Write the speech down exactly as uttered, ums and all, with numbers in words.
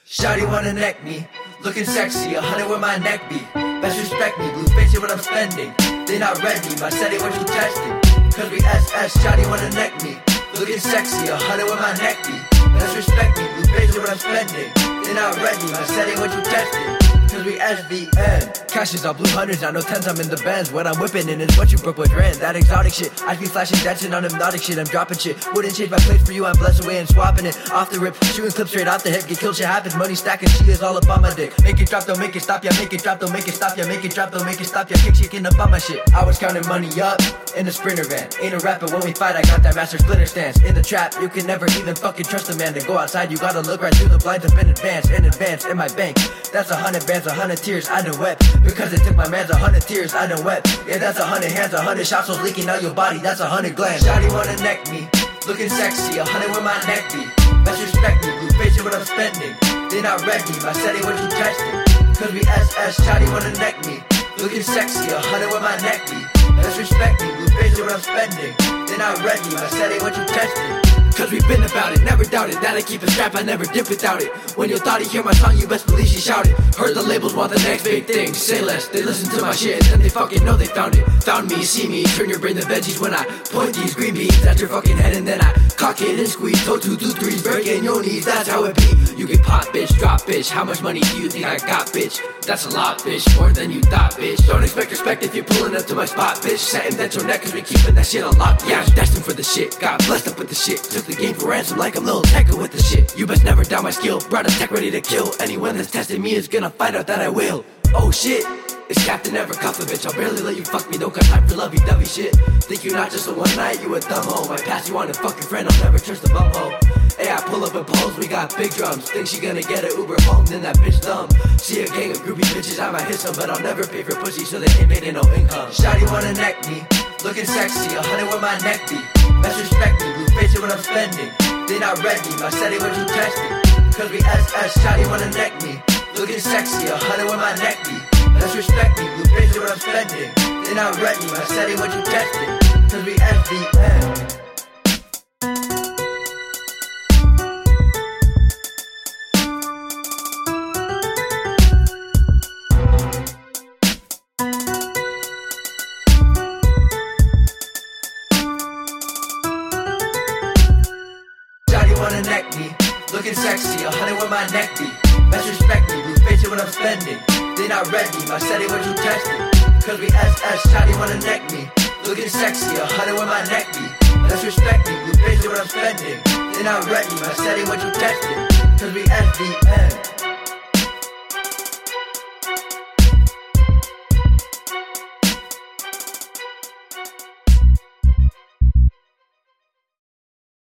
Shawty wanna neck me, looking sexy, a hundred where my neck be. Best respect me, blue face it what I'm spending. They not ready, my steady what you testing. Cause we S S, shawty wanna neck me, looking sexy, a hundred where my neck be. Best respect me, blue face it what I'm spending. They not ready, my steady what you testing. Cause we S V N. Cash is all blue hundreds, not no tens, I'm in the Benz. What I'm whipping in is what you broke with rent. That exotic shit, I be flashing, dancing on hypnotic shit. I'm dropping shit, wouldn't change my place for you, I'm blessed away and swapping it. Off the rip, shooting clips straight off the hip. Get killed, shit happens, money stacking, she is all up on my dick. Make it drop, don't make it stop, yeah, make it drop, don't make it stop, yeah, make it drop, don't make it stop, yeah, kick shaking up on my shit. I was counting money up in the Sprinter van. Ain't a rapper when we fight, I got that master splinter stance. In the trap, you can never even fucking trust a man. To go outside, you gotta look right through the blinds up in advance, in advance, in my bank. That's a hundred bands, a hundred tears, I done wept. Because it took my man's a hundred tears, I done wept. Yeah, that's a hundred hands, a hundred shots was leaking out your body, that's a hundred glands. Shawty wanna neck me, looking sexy, a hundred where my neck be. Best respect me, blue face it what I'm spending. They not ready, my steady what you testing. Cause we S S, shawty wanna neck me, looking sexy, a hundred where my neck be. Best respect me, blue face it what I'm spending. They not ready, my steady what you testing. Cause we been about it, never doubted that I keep a strap, I never dip without it. When you thought he hear my song, you best believe she shouted. Heard the labels want the next big thing, say less, they listen to my shit and then they fucking know they found it. Found me, see me, turn your brain to veggies when I point these green beans at your fucking head and then I cock it and squeeze. Toe two, two, threes, breaking your knees, that's how it be. You get pop, bitch, drop, bitch, how much money do you think I got, bitch? That's a lot, bitch, more than you thought, bitch. Don't expect respect if you're pulling up to my spot, bitch. Setting that your neck cause we keeping that shit unlocked. Yeah, I'm destined for the shit, got blessed up with the shit. Took the game for ransom like I'm Lil Tecca with the shit. You best never doubt my skill, brought a tech ready to kill. Anyone that's testing me is gonna find out that I will. Oh shit, it's Captain Never Cuff a bitch. I'll barely let you fuck me, don't got time for lovey-dovey shit. Think you not just a one night, you a dumb hoe. I pass you on a fucking friend, I'll never trust a bum hoe. Hey, I pull up and pose, we got big drums. Think she gonna get an Uber home, then that bitch dumb. See a gang of groupie bitches, I might hit some, but I'll never pay for pussy, so they ain't making no income. Shawty wanna neck me, looking sexy, a hundred where my neck be. Best respect me, blue face it what I'm spending. They not ready, my steady what you testing. Cause we S S, shawty wanna neck me, looking sexy, a hundred where my neck be. Let's respect me, blue face it what I'm spending. They not ready, my steady what you testing. Cause we S V N. Wanna neck me, looking sexy, a hundred where my neck be. Best respect me, blue face it what I'm spending. They not ready, my steady what you testing. Cause we S S, shawty wanna neck me, looking sexy, a hundred where my neck be. Best respect me, blue face it what I'm spending. They not ready, my steady what you testing. Cause we S V N.